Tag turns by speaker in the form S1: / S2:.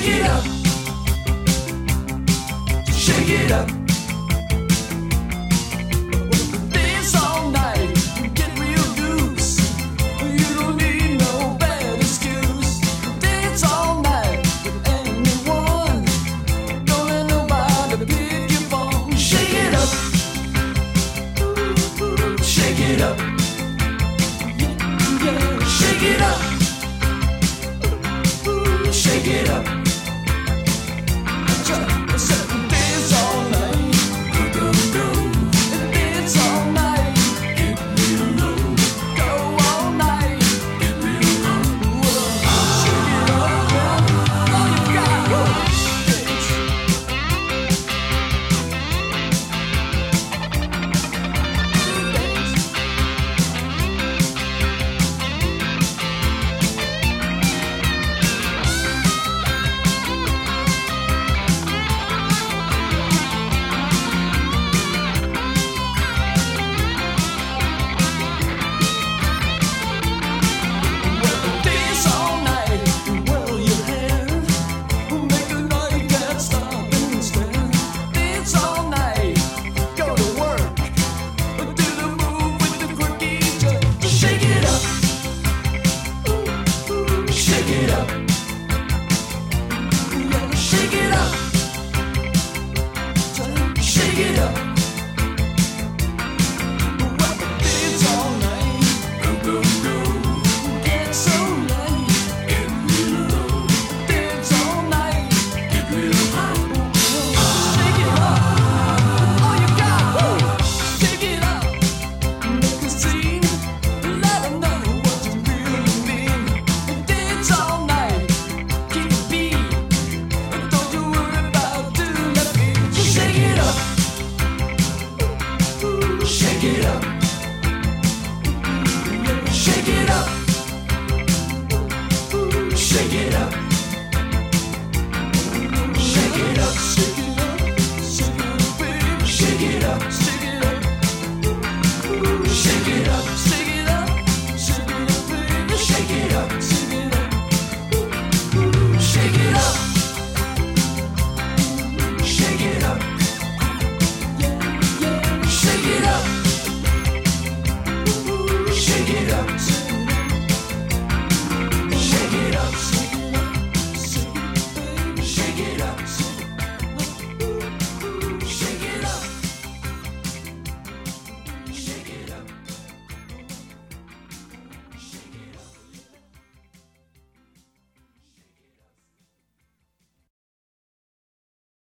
S1: it up, shake it up. Dance all night, get real loose. You don't need no bad excuse. Dance all night with anyone. Don't let nobody pick your phone. Shake it up, shake it up. Yeah, shake it up, shake it up. Dance all night, dance all night, go all night. Shake it up, yeah, all you got. Dance. Dance all night, whirl your hair. Make a night can't stop and stare. Dance all night, go to work. Do the move with the quirky jerk. Shake it up, shake it up. Yeah, shake it up, shake it up. Dance all night, get so late. Dance all night, shake it up, all you got. Shake it up, make a scene, let 'em know what you really mean. Dance all night, keep the beat, don't you worry about doing that beat. Shake it up, shake it up, shake it up, shake it up.